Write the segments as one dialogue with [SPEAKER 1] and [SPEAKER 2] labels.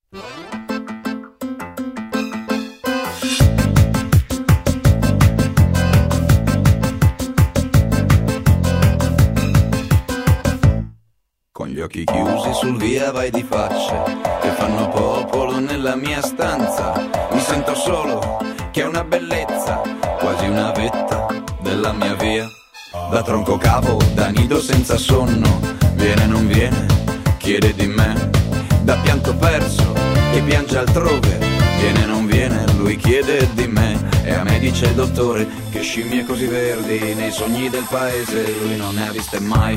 [SPEAKER 1] Con gli occhi chiusi sul via vai di faccia che fanno popolo nella mia stanza. Mi sento solo, che è una bellezza, quasi una vetta della mia via. Da tronco cavo, da nido senza sonno, viene non viene, chiede di me. Da pianto perso, che piange altrove, viene non viene, lui chiede di me. E a me dice il dottore che scimmie così verdi nei sogni del paese lui non ne ha viste mai.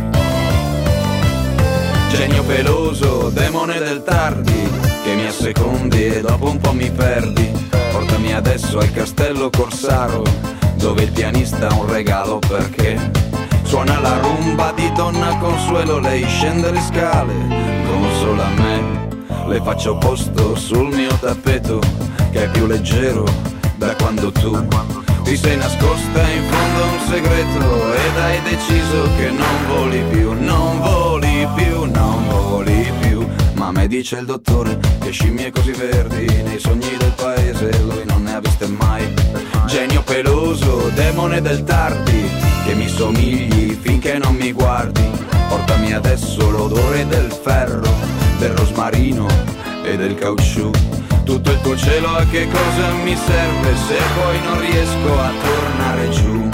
[SPEAKER 1] Genio peloso, demone del tardi, che mi assecondi e dopo un po' mi perdi. Portami adesso al castello Corsaro, dove il pianista ha un regalo perché suona la rumba di Donna Consuelo. Lei scende le scale, consola me, le faccio posto sul mio tappeto, che è più leggero da quando tu ti sei nascosta in fondo a un segreto ed hai deciso che non voli più, non voli più, non voli più. Ma a me dice il dottore che scimmie così verdi nei sogni del paese lui non ne ha viste mai. Genio peloso, demone del tardi, che mi somigli finché non mi guardi. Portami adesso l'odore del ferro, del rosmarino e del caucciù. Tutto il tuo cielo a che cosa mi serve se poi non riesco a tornare giù?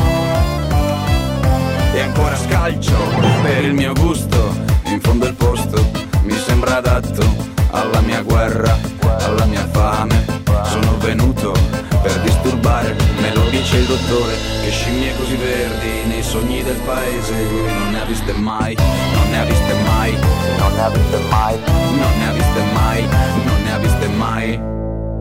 [SPEAKER 1] E ancora scalcio per il mio gusto, in fondo il posto mi sembra adatto alla mia guerra, alla mia fame. Sono venuto per disturbare, me lo dice il dottore, che scimmie così verdi nei sogni del paese lui non ne ha viste mai, non ne ha viste mai, non ne ha viste mai, non ne ha viste mai, non ne ha viste mai.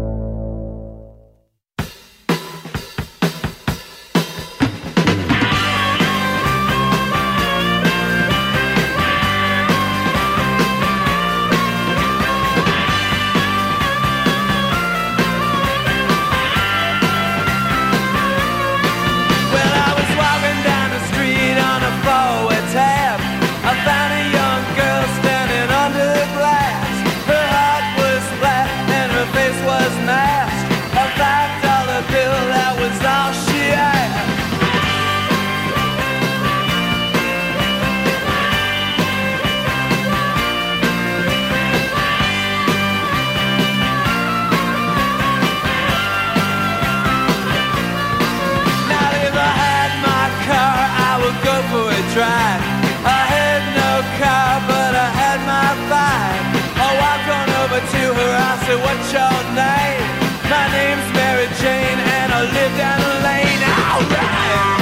[SPEAKER 2] I had no car, but I had my bike. I walked on over to her, I said, what's your name? My name's Mary Jane, and I live down the lane. Alright!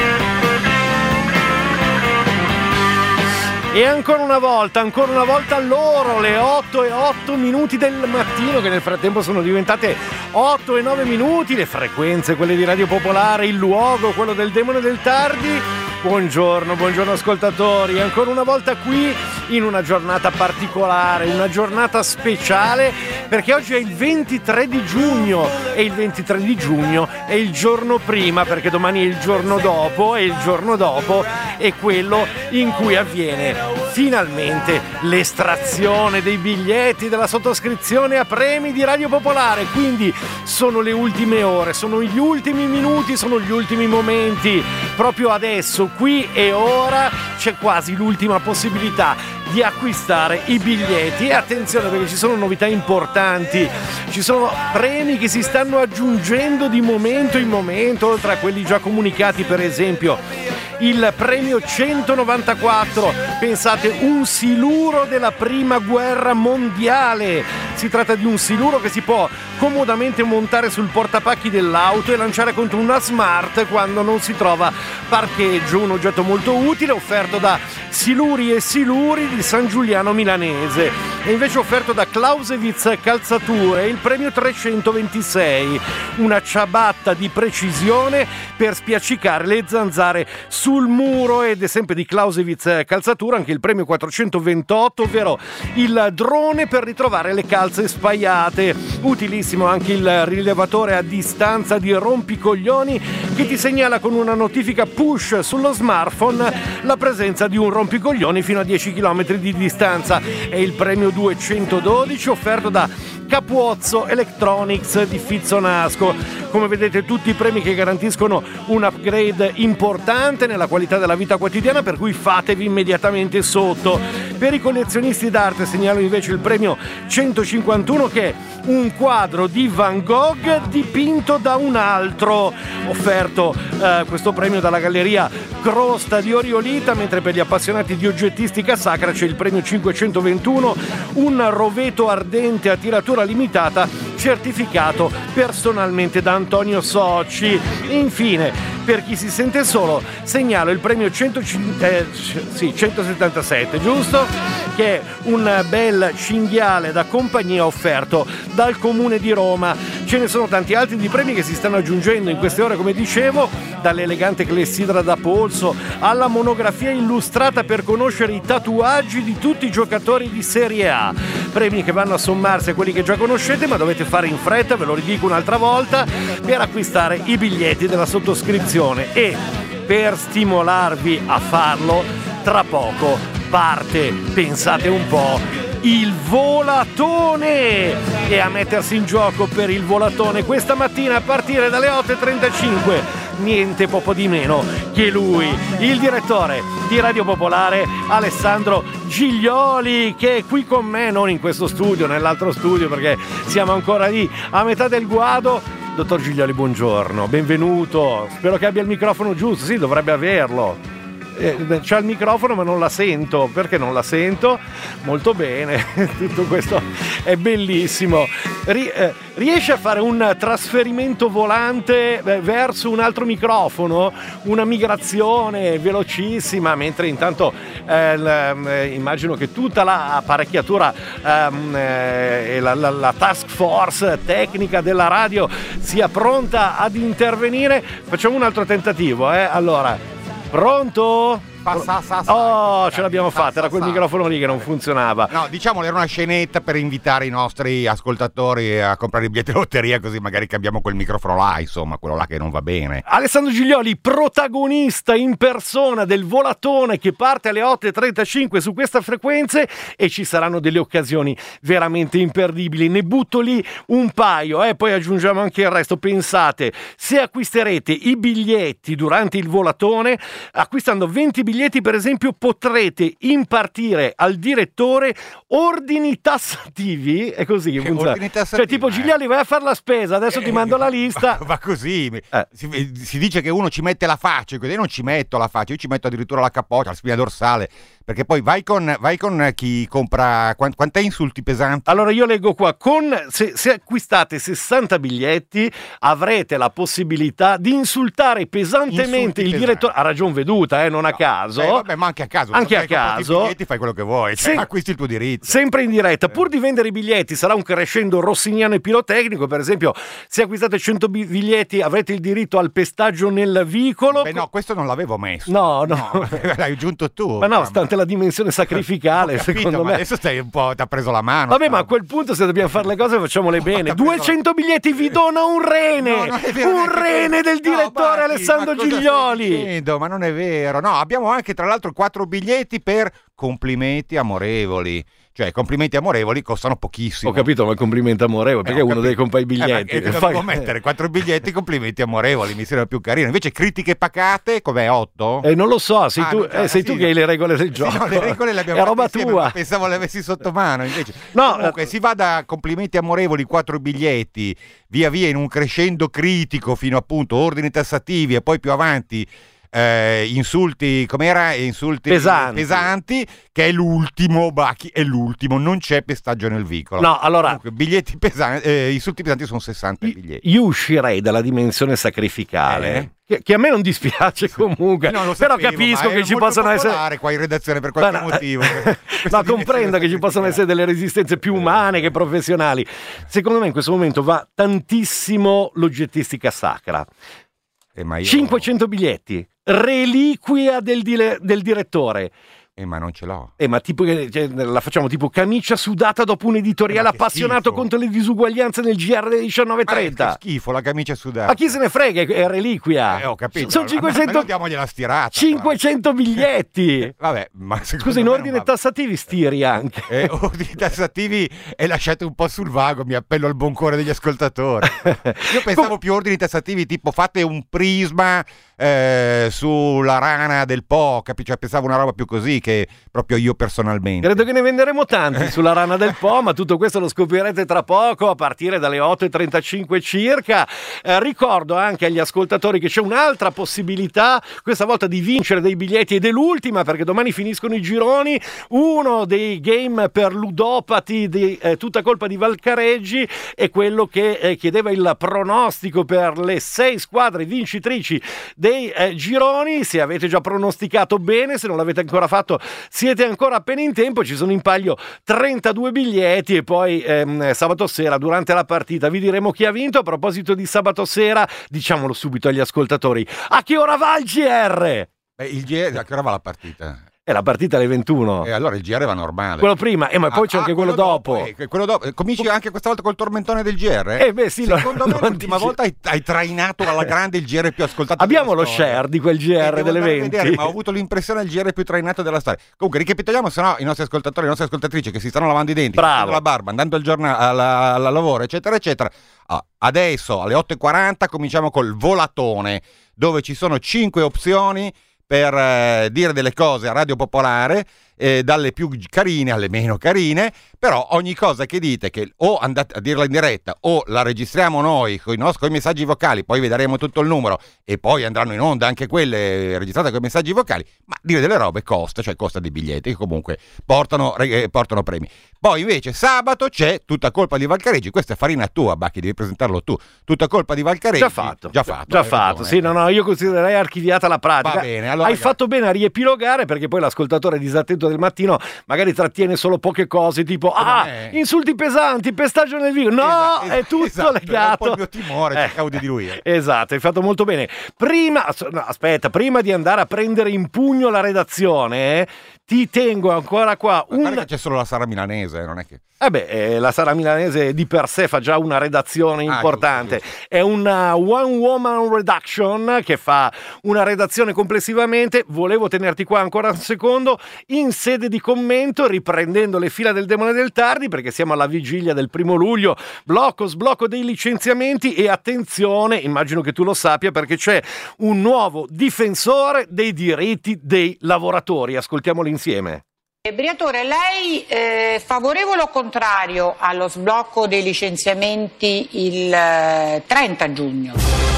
[SPEAKER 3] E ancora una volta loro, le 8:08 del mattino, che nel frattempo sono diventate 8:09, le frequenze, quelle di Radio Popolare, il luogo, quello del demone del tardi. Buongiorno ascoltatori, ancora una volta qui in una giornata particolare, una giornata speciale, perché oggi è il 23 di giugno e il 23 di giugno è il giorno prima, perché domani è il giorno dopo e il giorno dopo è quello in cui avviene finalmente l'estrazione dei biglietti della sottoscrizione a premi di Radio Popolare. Quindi sono le ultime ore, sono gli ultimi minuti, sono gli ultimi momenti. Proprio adesso, qui e ora, c'è quasi l'ultima possibilità di acquistare i biglietti. E attenzione, perché ci sono novità importanti, ci sono premi che si stanno aggiungendo di momento in momento, oltre a quelli già comunicati. Per esempio il premio 194, pensate, un siluro della prima guerra mondiale. Si tratta di un siluro che si può comodamente montare sul portapacchi dell'auto e lanciare contro una Smart quando non si trova parcheggio. Un oggetto molto utile, offerto da Siluri e Siluri di San Giuliano Milanese. E invece offerto da Clausewitz Calzature il premio 326, una ciabatta di precisione per spiaccicare le zanzare sul muro. Ed è sempre di Clausewitz Calzature anche il premio 428, ovvero il drone per ritrovare le calze spaiate. Utilissimo anche il rilevatore a distanza di rompicoglioni, che ti segnala con una notifica push sullo smartphone la presenza di un rompicoglioni fino a 10 km di distanza. È il premio 212, offerto da Capuozzo Electronics di Fizzonasco. Come vedete, tutti i premi che garantiscono un upgrade importante nella qualità della vita quotidiana, per cui fatevi immediatamente sotto. Per i collezionisti d'arte segnalo invece il premio 151, che è un quadro di Van Gogh dipinto da un altro, offerto questo premio dalla galleria Crosta di Oriolita, mentre per gli appassionati di oggettistica sacra c'è il premio 521, un roveto ardente a tiratura limitata certificato personalmente da Antonio Socci. Infine, per chi si sente solo, segnalo il premio 177, giusto? Che è un bel cinghiale da compagnia offerto dal Comune di Roma. Ce ne sono tanti altri di premi che si stanno aggiungendo in queste ore, come dicevo, dall'elegante clessidra da polso alla monografia illustrata per conoscere i tatuaggi di tutti i giocatori di Serie A. Premi che vanno a sommarsi a quelli che già conoscete, ma dovete fare in fretta, ve lo ridico un'altra volta, per acquistare i biglietti della sottoscrizione. E per stimolarvi a farlo, tra poco parte, pensate un po', il volatone! E a mettersi in gioco per il volatone questa mattina a partire dalle 8.35 niente poco di meno che lui, il direttore di Radio Popolare, Alessandro Giglioli, che è qui con me, non in questo studio, nell'altro studio, perché siamo ancora lì a metà del guado. Dottor Giglioli, buongiorno, benvenuto. Spero che abbia il microfono giusto. Sì, dovrebbe averlo. C'ha il microfono ma non la sento. Perché non la sento? Molto bene, tutto questo è bellissimo. Riesce a fare un trasferimento volante verso un altro microfono? Una migrazione velocissima, mentre intanto immagino che tutta l'apparecchiatura e la task force tecnica della radio sia pronta ad intervenire. Facciamo un altro tentativo, allora. Pronto? Oh, ce l'abbiamo fatta, era quel microfono lì che non funzionava.
[SPEAKER 4] No, diciamo era una scenetta per invitare i nostri ascoltatori a comprare i biglietti di lotteria, così magari cambiamo quel microfono là, insomma, quello là che non va bene.
[SPEAKER 3] Alessandro Giglioli, protagonista in persona del volatone che parte alle 8.35 su questa frequenza, e ci saranno delle occasioni veramente imperdibili. Ne butto lì un paio, poi aggiungiamo anche il resto. Pensate, se acquisterete i biglietti durante il volatone, acquistando 20 biglietti per esempio, potrete impartire al direttore ordini tassativi. È così che funziona. Cioè tipo, Giglioli, vai a fare la spesa, adesso ti mando la lista.
[SPEAKER 4] Va così. Si dice che uno ci mette la faccia, io non ci metto la faccia, io ci metto addirittura la capoccia, la spina dorsale, perché poi vai con chi compra. Quant'è insulti pesanti?
[SPEAKER 3] Allora io leggo qua, se acquistate 60 biglietti avrete la possibilità di insultare pesantemente il direttore. A ragion veduta, non a caso.
[SPEAKER 4] Vabbè, ma anche a caso.
[SPEAKER 3] Anche a caso.
[SPEAKER 4] I biglietti, fai quello che vuoi, acquisti il tuo diritto.
[SPEAKER 3] Sempre in diretta. Pur di vendere i biglietti sarà un crescendo rossiniano e pirotecnico. Per esempio, se acquistate 100 biglietti avrete il diritto al pestaggio nel vicolo.
[SPEAKER 4] Beh no, questo non l'avevo messo.
[SPEAKER 3] No.
[SPEAKER 4] L'hai aggiunto tu.
[SPEAKER 3] Ma no, stante la dimensione sacrificale, secondo me.
[SPEAKER 4] Adesso stai un po', ti ha preso la mano.
[SPEAKER 3] Vabbè, ma a quel punto se dobbiamo fare le cose facciamole bene. 200 biglietti vi dona un rene. Un rene del direttore Alessandro Giglioli.
[SPEAKER 4] Ma non è vero. No, abbiamo anche tra l'altro 4 biglietti per complimenti amorevoli. Cioè, complimenti amorevoli costano pochissimo.
[SPEAKER 3] Ho capito, ma complimento amorevole, perché uno deve comprare i biglietti.
[SPEAKER 4] Devo mettere 4 biglietti, complimenti amorevoli, mi sembra più carino. Invece critiche pacate, com'è, 8?
[SPEAKER 3] Non lo so, sei tu che hai le regole del gioco.
[SPEAKER 4] No, le regole le abbiamo
[SPEAKER 3] è roba
[SPEAKER 4] insieme,
[SPEAKER 3] tua.
[SPEAKER 4] Pensavo le avessi sotto mano, invece.
[SPEAKER 3] No,
[SPEAKER 4] comunque si va da complimenti amorevoli, 4 biglietti, via via in un crescendo critico fino appunto ordini tassativi e poi più avanti insulti, com'era? Insulti pesanti, che è l'ultimo, è l'ultimo, non c'è pestaggio nel vicolo.
[SPEAKER 3] No, allora
[SPEAKER 4] comunque, biglietti pesanti, insulti pesanti sono 60 biglietti.
[SPEAKER 3] Io uscirei dalla dimensione sacrificale. Che a me non dispiace comunque, però capisco che ci possono essere
[SPEAKER 4] qua in redazione per qualche motivo.
[SPEAKER 3] Ma comprendo che ci possono essere delle resistenze più umane che professionali. Secondo me in questo momento va tantissimo l'oggettistica sacra. 500 biglietti, reliquia del direttore.
[SPEAKER 4] Ma non ce l'ho.
[SPEAKER 3] Ma tipo la facciamo tipo camicia sudata dopo un editoriale appassionato
[SPEAKER 4] schifo.
[SPEAKER 3] contro le disuguaglianze nel GR delle 19:30.
[SPEAKER 4] Che schifo, la camicia sudata.
[SPEAKER 3] Ma chi se ne frega, è reliquia.
[SPEAKER 4] Ho capito.
[SPEAKER 3] Sono 500
[SPEAKER 4] diamogliela stirata.
[SPEAKER 3] 500 biglietti.
[SPEAKER 4] Vabbè, ma
[SPEAKER 3] Scusa, in ordine tassativi stiri anche.
[SPEAKER 4] Ordini tassativi e lasciate un po' sul vago, mi appello al buon cuore degli ascoltatori. Io pensavo più ordini tassativi tipo fate un prisma sulla rana del Po, cioè pensavo una roba più così che proprio io personalmente.
[SPEAKER 3] Credo che ne venderemo tanti sulla rana del Po, ma tutto questo lo scoprirete tra poco a partire dalle 8:35 circa. Ricordo anche agli ascoltatori che c'è un'altra possibilità, questa volta di vincere dei biglietti, ed è l'ultima perché domani finiscono i gironi, uno dei game per ludopati di Tutta colpa di Valcareggi è quello che chiedeva il pronostico per le 6 squadre vincitrici dei gironi. Se avete già pronosticato bene, se non l'avete ancora fatto siete ancora appena in tempo, ci sono in palio 32 biglietti e poi sabato sera durante la partita vi diremo chi ha vinto. A proposito di sabato sera, diciamolo subito agli ascoltatori, a che ora va il GR?
[SPEAKER 4] Il GR, a che ora va la partita?
[SPEAKER 3] La partita alle 21.
[SPEAKER 4] Allora il GR va normale.
[SPEAKER 3] Quello prima, ma poi c'è anche quello dopo.
[SPEAKER 4] Quello dopo. Cominci anche questa volta col tormentone del GR?
[SPEAKER 3] Sì,
[SPEAKER 4] secondo me l'ultima volta hai trainato alla grande il GR più ascoltato.
[SPEAKER 3] Abbiamo lo share di quel GR delle 20.
[SPEAKER 4] Ma ho avuto l'impressione del GR più trainato della storia. Comunque ricapitoliamo, se no i nostri ascoltatori, le nostre ascoltatrici che si stanno lavando i denti, facendo la barba, andando al al lavoro, eccetera, eccetera. Adesso alle 8:40 cominciamo col volatone, dove ci sono 5 opzioni per dire delle cose a Radio Popolare, dalle più carine alle meno carine, però ogni cosa che dite, che o andate a dirla in diretta o la registriamo noi con i messaggi vocali, poi vedremo tutto il numero e poi andranno in onda anche quelle registrate con i messaggi vocali, ma dire delle robe costa dei biglietti che comunque portano premi. Poi invece sabato c'è Tutta colpa di Valcareggi, questa è farina tua, Bacchi, devi presentarlo tu. Tutta colpa di Valcareggi.
[SPEAKER 3] Già fatto. Sì, no, io considererei archiviata la pratica.
[SPEAKER 4] Va bene, allora,
[SPEAKER 3] hai fatto bene a riepilogare, perché poi l'ascoltatore disattento del mattino magari trattiene solo poche cose, tipo insulti pesanti, pestaggio nel vivo. No, è tutto legato.
[SPEAKER 4] È un po' il mio timore, cercavo di diluire.
[SPEAKER 3] Esatto, hai fatto molto bene. Prima di andare a prendere in pugno la redazione, ti tengo ancora qua.
[SPEAKER 4] C'è solo la Sara Milanese, non è che...
[SPEAKER 3] la Sara Milanese di per sé fa già una redazione importante. Giusto. È una one woman redaction che fa una redazione complessivamente. Volevo tenerti qua ancora un secondo in sede di commento, riprendendo le fila del Demone del Tardi, perché siamo alla vigilia del 1 luglio, sblocco dei licenziamenti, e attenzione, immagino che tu lo sappia perché c'è un nuovo difensore dei diritti dei lavoratori. Ascoltiamolo insieme.
[SPEAKER 5] Briatore, lei è favorevole o contrario allo sblocco dei licenziamenti il 30 giugno?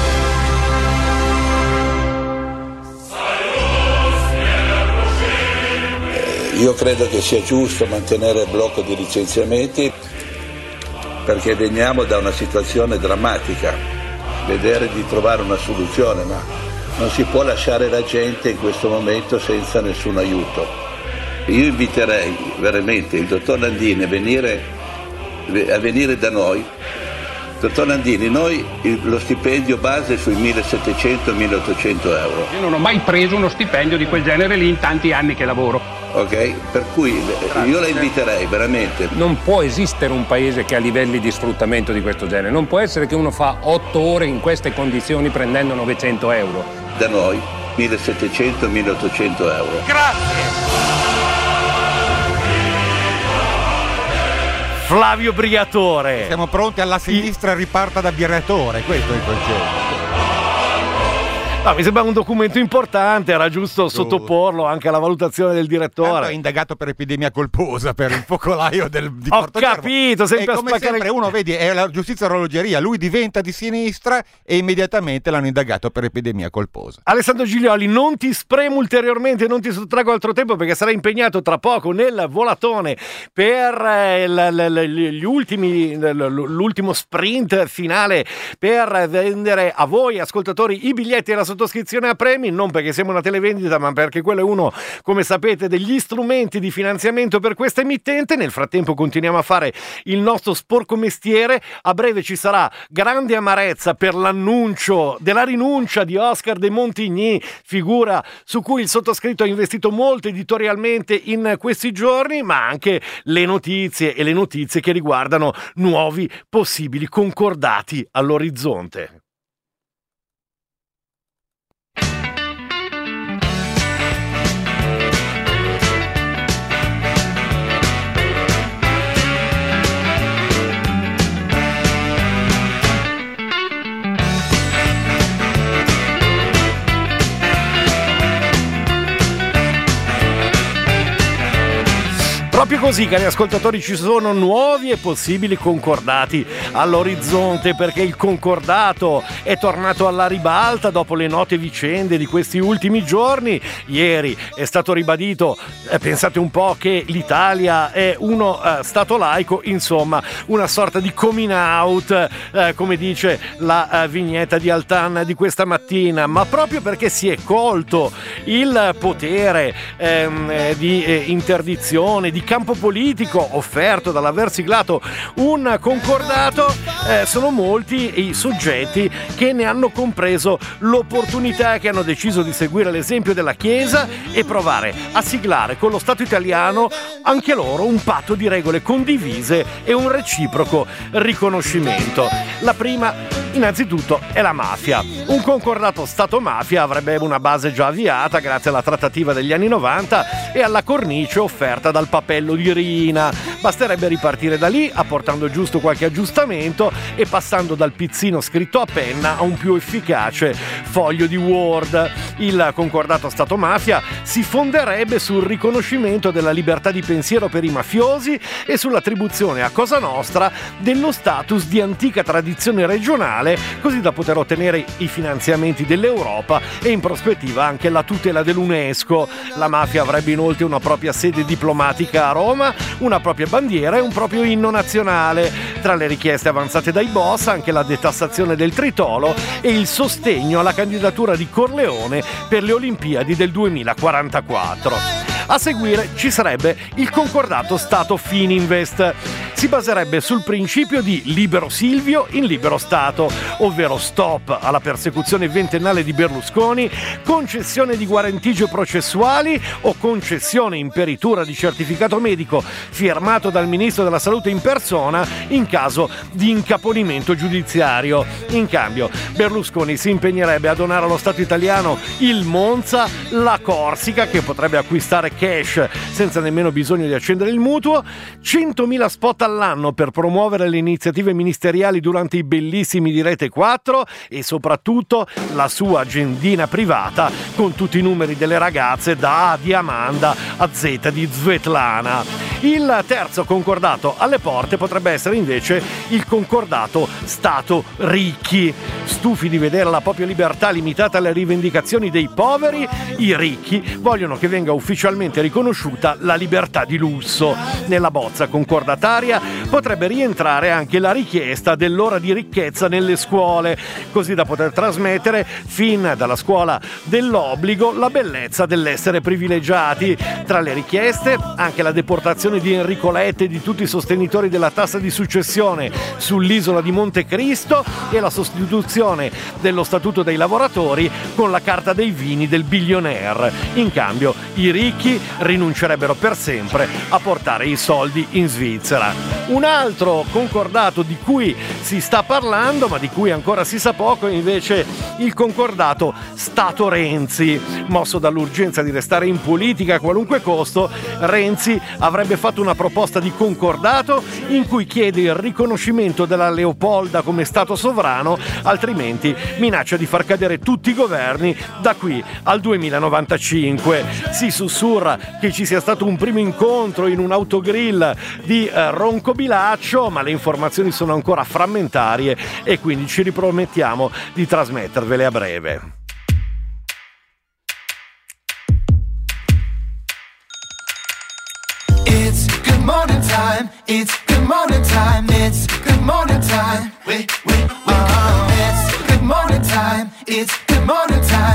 [SPEAKER 6] Io credo che sia giusto mantenere il blocco di licenziamenti perché veniamo da una situazione drammatica, vedere di trovare una soluzione, ma non si può lasciare la gente in questo momento senza nessun aiuto. Io inviterei veramente il dottor Landini a venire da noi. Dottor Landini, noi lo stipendio base è sui 1.700-1.800 euro.
[SPEAKER 7] Io non ho mai preso uno stipendio di quel genere lì in tanti anni che lavoro.
[SPEAKER 6] Ok, per cui io la inviterei veramente.
[SPEAKER 8] Non può esistere un paese che ha livelli di sfruttamento di questo genere. Non può essere che uno fa 8 ore in queste condizioni prendendo 900 euro.
[SPEAKER 6] Da noi 1.700-1.800 euro.
[SPEAKER 3] Grazie. Flavio Briatore.
[SPEAKER 4] Siamo pronti, alla sinistra riparta da Briatore, questo è il concetto.
[SPEAKER 3] No, mi sembra un documento importante, era giusto sottoporlo anche alla valutazione del direttore.
[SPEAKER 4] È indagato per epidemia colposa per il focolaio di
[SPEAKER 3] Ho
[SPEAKER 4] Porto
[SPEAKER 3] capito, sempre
[SPEAKER 4] e
[SPEAKER 3] a
[SPEAKER 4] come
[SPEAKER 3] spaccare...
[SPEAKER 4] sempre uno, vedi, è la giustizia orologeria, lui diventa di sinistra e immediatamente l'hanno indagato per epidemia colposa.
[SPEAKER 3] Alessandro Giglioli, non ti spremo ulteriormente, non ti sottraggo altro tempo perché sarai impegnato tra poco nel volatone per l'ultimo sprint finale per vendere a voi ascoltatori i biglietti alla sottoscrizione a premi, non perché siamo una televendita, ma perché quello è uno, come sapete, degli strumenti di finanziamento per questa emittente. Nel frattempo continuiamo a fare il nostro sporco mestiere. A breve ci sarà grande amarezza per l'annuncio della rinuncia di Oscar de Montigny, figura su cui il sottoscritto ha investito molto editorialmente in questi giorni, ma anche le notizie che riguardano nuovi possibili concordati all'orizzonte. Proprio così, cari ascoltatori, ci sono nuovi e possibili concordati all'orizzonte, perché il concordato è tornato alla ribalta dopo le note vicende di questi ultimi giorni. Ieri è stato ribadito, pensate un po', che l'Italia è uno stato laico, insomma una sorta di coming out, come dice la vignetta di Altan di questa mattina, ma proprio perché si è colto il potere di interdizione, di campo politico offerto dall'aver siglato un concordato, sono molti i soggetti che ne hanno compreso l'opportunità, che hanno deciso di seguire l'esempio della Chiesa e provare a siglare con lo Stato italiano anche loro un patto di regole condivise e un reciproco riconoscimento. La prima, innanzitutto, è la mafia. Un concordato Stato-mafia avrebbe una base già avviata grazie alla trattativa degli anni 90 e alla cornice offerta dal Papello di Rina. Basterebbe ripartire da lì, apportando giusto qualche aggiustamento e passando dal pizzino scritto a penna a un più efficace foglio di Word. Il concordato Stato-mafia si fonderebbe sul riconoscimento della libertà di pensiero per i mafiosi e sull'attribuzione a Cosa Nostra dello status di antica tradizione regionale, così da poter ottenere i finanziamenti dell'Europa e in prospettiva anche la tutela dell'UNESCO. La mafia avrebbe inoltre una propria sede diplomatica a Roma, una propria bandiera e un proprio inno nazionale. Tra le richieste avanzate dai boss anche la detassazione del tritolo e il sostegno alla candidatura di Corleone per le Olimpiadi del 2044. A seguire ci sarebbe il concordato Stato Fininvest. Si baserebbe sul principio di libero Silvio in libero Stato, ovvero stop alla persecuzione ventennale di Berlusconi, concessione di guarentigie processuali o concessione in peritura di certificato medico firmato dal Ministro della Salute in persona in caso di incaponimento giudiziario. In cambio, Berlusconi si impegnerebbe a donare allo Stato italiano il Monza, la Corsica, che potrebbe acquistare cash senza nemmeno bisogno di accendere il mutuo, 100.000 spot all'anno per promuovere le iniziative ministeriali durante i bellissimi di Rete 4 e soprattutto la sua agendina privata con tutti i numeri delle ragazze da A di Amanda a Z di Svetlana. Il terzo concordato alle porte potrebbe essere invece il concordato Stato Ricchi. Stufi di vedere la propria libertà limitata alle rivendicazioni dei poveri, i ricchi vogliono che venga ufficialmente riconosciuta la libertà di lusso. Nella bozza concordataria potrebbe rientrare anche la richiesta dell'ora di ricchezza nelle scuole, così da poter trasmettere fin dalla scuola dell'obbligo la bellezza dell'essere privilegiati. Tra le richieste anche la deportazione di Enrico Letta e di tutti i sostenitori della tassa di successione sull'isola di Monte Cristo e la sostituzione dello statuto dei lavoratori con la carta dei vini del billionaire. In cambio i ricchi rinuncerebbero per sempre a portare i soldi in Svizzera. Un altro concordato di cui si sta parlando, ma di cui ancora si sa poco, è invece il concordato Stato Renzi. Mosso dall'urgenza di restare in politica a qualunque costo, Renzi avrebbe fatto una proposta di concordato in cui chiede il riconoscimento della Leopolda come Stato sovrano, altrimenti minaccia di far cadere tutti i governi da qui al 2095. Si sussurra che ci sia stato un primo incontro in un autogrill di Roncobilaccio, ma le informazioni sono ancora frammentarie e quindi ci ripromettiamo di trasmettervele a breve.
[SPEAKER 2] It's good morning time. It's good morning time. It's good morning time. Wake up. It's good morning time. It's good morning time.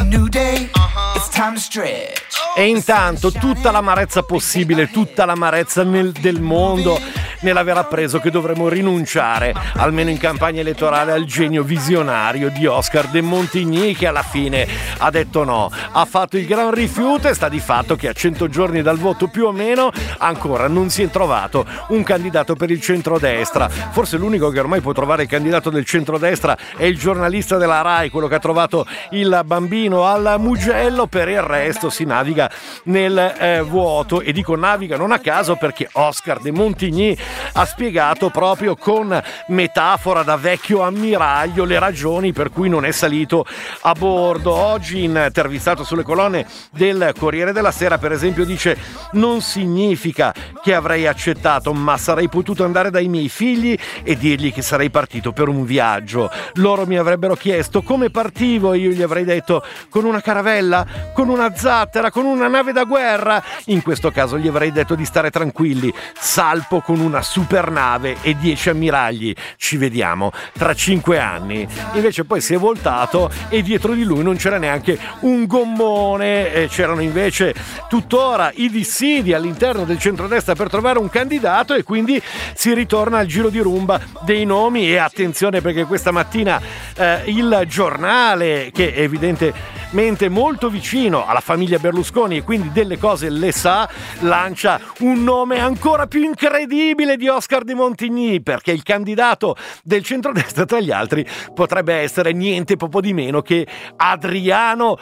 [SPEAKER 2] new day, it's time to stretch.
[SPEAKER 3] E intanto tutta l'amarezza possibile, tutta l'amarezza del mondo nell'aver appreso che dovremo rinunciare, almeno in campagna elettorale, al genio visionario di Oscar de Montigny, che alla fine ha detto no, ha fatto il gran rifiuto, e sta di fatto che a 100 giorni dal voto più o meno ancora non si è trovato un candidato per il centrodestra. Forse l'unico che ormai può trovare il candidato del centrodestra è il giornalista della Rai, quello che ha trovato il bambino al Mugello. Per il resto si naviga nel vuoto, e dico naviga non a caso, perché Oscar de Montigny ha spiegato proprio con metafora da vecchio ammiraglio le ragioni per cui non è salito a bordo. Oggi, intervistato sulle colonne del Corriere della Sera, per esempio, dice: non significa che avrei accettato, ma sarei potuto andare dai miei figli e dirgli che sarei partito per un viaggio. Loro mi avrebbero chiesto come partivo, io gli avrei detto con una caravella, con una zattera, con una nave da guerra. In questo caso gli avrei detto di stare tranquilli, salpo con una supernave e 10 ammiragli, ci vediamo tra 5 anni. Invece poi si è voltato e dietro di lui non c'era neanche un gommone, c'erano invece tuttora i dissidi all'interno del centrodestra per trovare un candidato, e quindi si ritorna al giro di rumba dei nomi. E attenzione, perché questa mattina il giornale, che è evidentemente molto vicino alla famiglia Berlusconi e quindi delle cose le sa, lancia un nome ancora più incredibile di Oscar de Montigny, perché il candidato del centrodestra tra gli altri potrebbe essere niente poco di meno che Adriano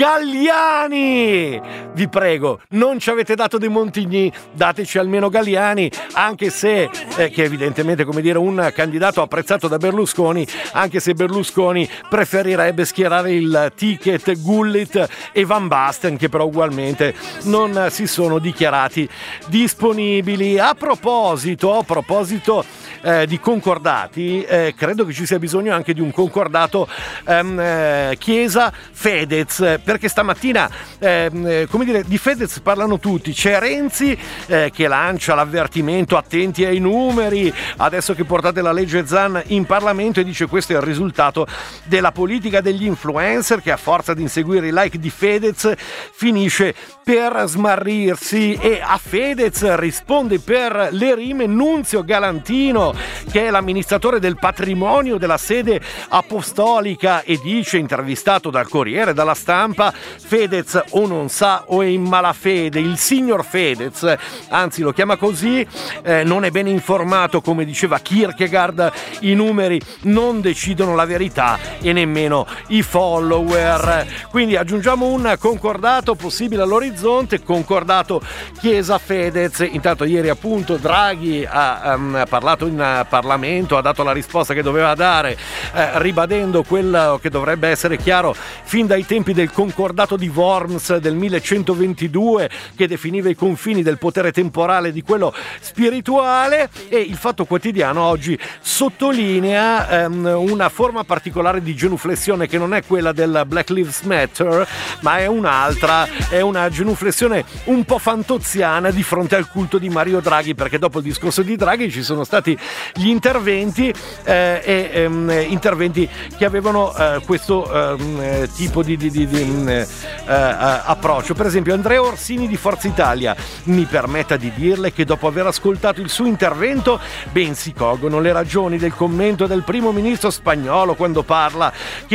[SPEAKER 3] Galliani. Vi prego, non ci avete dato de Montigny, dateci almeno Galliani, anche se che evidentemente, come dire, un candidato apprezzato da Berlusconi, anche se Berlusconi preferirebbe schierare il ticket Gullit e Van Basten, che però ugualmente non si sono dichiarati disponibili. A proposito di concordati, credo che ci sia bisogno anche di un concordato Chiesa-Fedez, perché stamattina come dire, di Fedez parlano tutti. C'è Renzi che lancia l'avvertimento: attenti ai numeri, adesso che portate la legge Zan in Parlamento, e dice: questo è il risultato della politica degli influencer, che a forza di inseguire i like di Fedez finisce per smarrirsi. E a Fedez risponde per le rime Nunzio Galantino, che è l'amministratore del patrimonio della sede apostolica, e dice, intervistato dal Corriere, dalla Stampa: Fedez o non sa o è in malafede. Il signor Fedez, anzi lo chiama così, non è ben informato, come diceva Kierkegaard. I numeri non decidono la verità e nemmeno i follower. Quindi aggiungiamo un concordato possibile all'orizzonte, concordato Chiesa-Fedez. Intanto ieri appunto Draghi ha parlato in Parlamento, ha dato la risposta che doveva dare, ribadendo quello che dovrebbe essere chiaro fin dai tempi del concordato di Worms del 1122, che definiva i confini del potere temporale di quello spirituale. E il Fatto Quotidiano oggi sottolinea una forma particolare di genuflessione, che non è quella del Black Lives Matter, ma è un'altra, è una genuflessione un po' fantoziana di fronte al culto di Mario Draghi, perché dopo il discorso di Draghi ci sono stati gli interventi interventi che avevano questo tipo di approccio. Per esempio Andrea Orsini di Forza Italia: mi permetta di dirle che dopo aver ascoltato il suo intervento ben si colgono le ragioni del commento del primo ministro spagnolo quando parla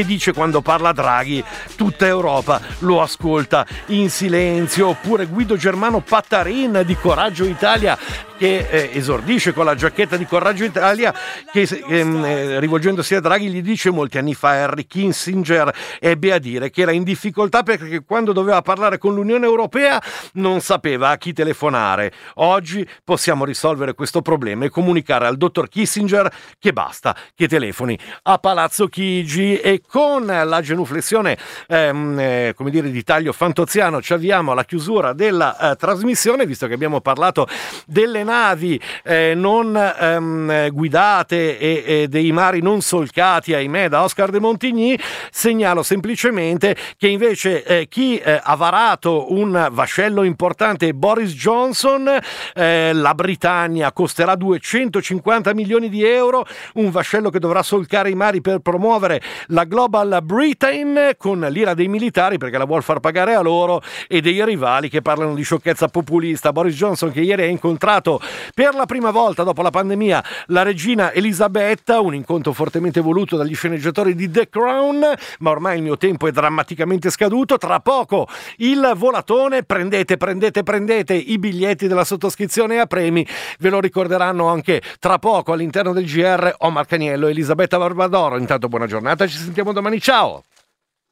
[SPEAKER 3] Draghi tutta Europa lo ascolta in silenzio. Oppure Guido Germano Pattarin di Coraggio Italia, che esordisce con la giacchetta di Coraggio Italia, che rivolgendosi a Draghi gli dice: molti anni fa Henry Kissinger ebbe a dire che era in difficoltà perché quando doveva parlare con l'Unione Europea non sapeva a chi telefonare. Oggi possiamo risolvere questo problema e comunicare al dottor Kissinger che basta che telefoni a Palazzo Chigi. E con la genuflessione come dire di taglio fantoziano ci avviamo arriviamo alla chiusura della trasmissione, visto che abbiamo parlato delle navi non guidate e dei mari non solcati, ahimè, da Oscar de Montigny. Segnalo semplicemente che invece chi ha varato un vascello importante è Boris Johnson. La Britannia costerà 250 milioni di euro, un vascello che dovrà solcare i mari per promuovere la Global Britain con l'ira dei militari, perché la vuol far pagare a loro, e dei rivali che parlano di sciocchezza populista. Boris Johnson, che ieri ha incontrato per la prima volta dopo la pandemia la regina Elisabetta, un incontro fortemente voluto dagli sceneggiatori di The Crown, ma ormai il mio tempo è drammaticamente scaduto. Tra poco il volatone, prendete i biglietti della sottoscrizione a premi, ve lo ricorderanno anche tra poco all'interno del GR Omar Caniello e Elisabetta Barbadoro. Intanto buona giornata, ci sentiamo domani, ciao!